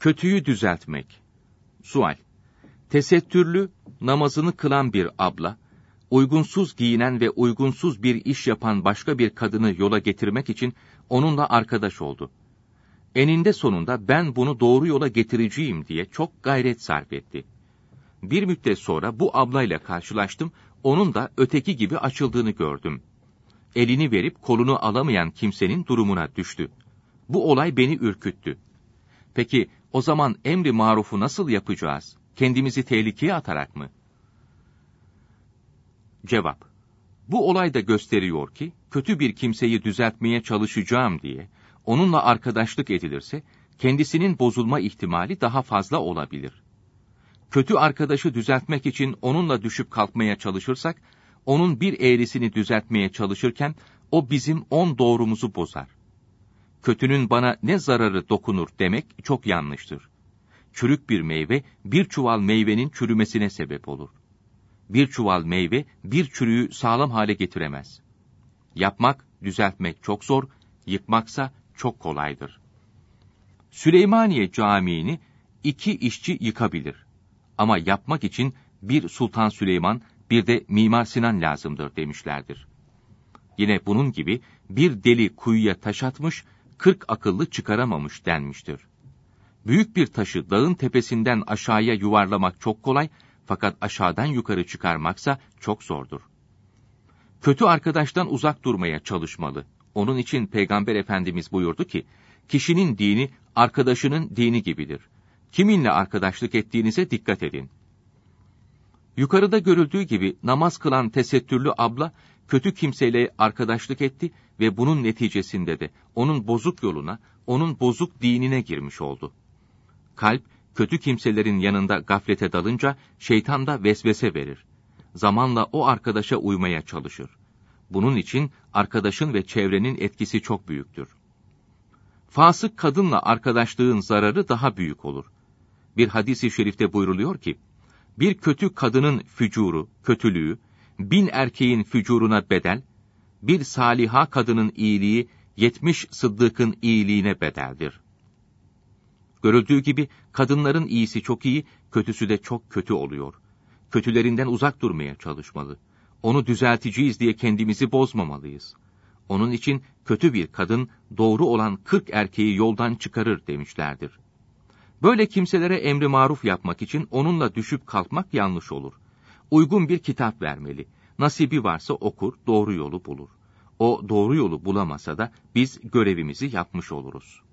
Kötüyü düzeltmek. Sual: Tesettürlü, namazını kılan bir abla, uygunsuz giyinen ve uygunsuz bir iş yapan başka bir kadını yola getirmek için onunla arkadaş oldu. Eninde sonunda ben bunu doğru yola getireceğim diye çok gayret sarf etti. Bir müddet sonra bu ablayla karşılaştım, onun da öteki gibi açıldığını gördüm. Elini verip kolunu alamayan kimsenin durumuna düştü. Bu olay beni ürküttü. Peki o zaman emri marufu nasıl yapacağız? Kendimizi tehlikeye atarak mı? Cevap: Bu olay da gösteriyor ki, kötü bir kimseyi düzeltmeye çalışacağım diye, onunla arkadaşlık edilirse, kendisinin bozulma ihtimali daha fazla olabilir. Kötü arkadaşı düzeltmek için onunla düşüp kalkmaya çalışırsak, onun bir eğrisini düzeltmeye çalışırken, o bizim 10 doğrumuzu bozar. Kötünün bana ne zararı dokunur demek çok yanlıştır. Çürük bir meyve, bir çuval meyvenin çürümesine sebep olur. Bir çuval meyve, bir çürüğü sağlam hale getiremez. Yapmak, düzeltmek çok zor, yıkmaksa çok kolaydır. Süleymaniye Camii'ni 2 işçi yıkabilir. Ama yapmak için bir Sultan Süleyman, bir de Mimar Sinan lazımdır demişlerdir. Yine bunun gibi bir deli kuyuya taş atmış, 40 akıllı çıkaramamış denmiştir. Büyük bir taşı dağın tepesinden aşağıya yuvarlamak çok kolay, fakat aşağıdan yukarı çıkarmaksa çok zordur. Kötü arkadaştan uzak durmaya çalışmalı. Onun için Peygamber Efendimiz buyurdu ki, kişinin dini, arkadaşının dini gibidir. Kiminle arkadaşlık ettiğinize dikkat edin. Yukarıda görüldüğü gibi namaz kılan tesettürlü abla, kötü kimseyle arkadaşlık etti ve bunun neticesinde de onun bozuk yoluna, onun bozuk dinine girmiş oldu. Kalp, kötü kimselerin yanında gaflete dalınca, şeytan da vesvese verir. Zamanla o arkadaşa uymaya çalışır. Bunun için arkadaşın ve çevrenin etkisi çok büyüktür. Fasık kadınla arkadaşlığın zararı daha büyük olur. Bir hadis-i şerifte buyruluyor ki, bir kötü kadının fücuru, kötülüğü, 1000 erkeğin fücuruna bedel, bir saliha kadının iyiliği, 70 sıddıkın iyiliğine bedeldir. Görüldüğü gibi, kadınların iyisi çok iyi, kötüsü de çok kötü oluyor. Kötülerinden uzak durmaya çalışmalı. Onu düzelteceğiz diye kendimizi bozmamalıyız. Onun için kötü bir kadın, doğru olan 40 erkeği yoldan çıkarır demişlerdir. Böyle kimselere emri maruf yapmak için onunla düşüp kalkmak yanlış olur. Uygun bir kitap vermeli. Nasibi varsa okur, doğru yolu bulur. O doğru yolu bulamasa da biz görevimizi yapmış oluruz.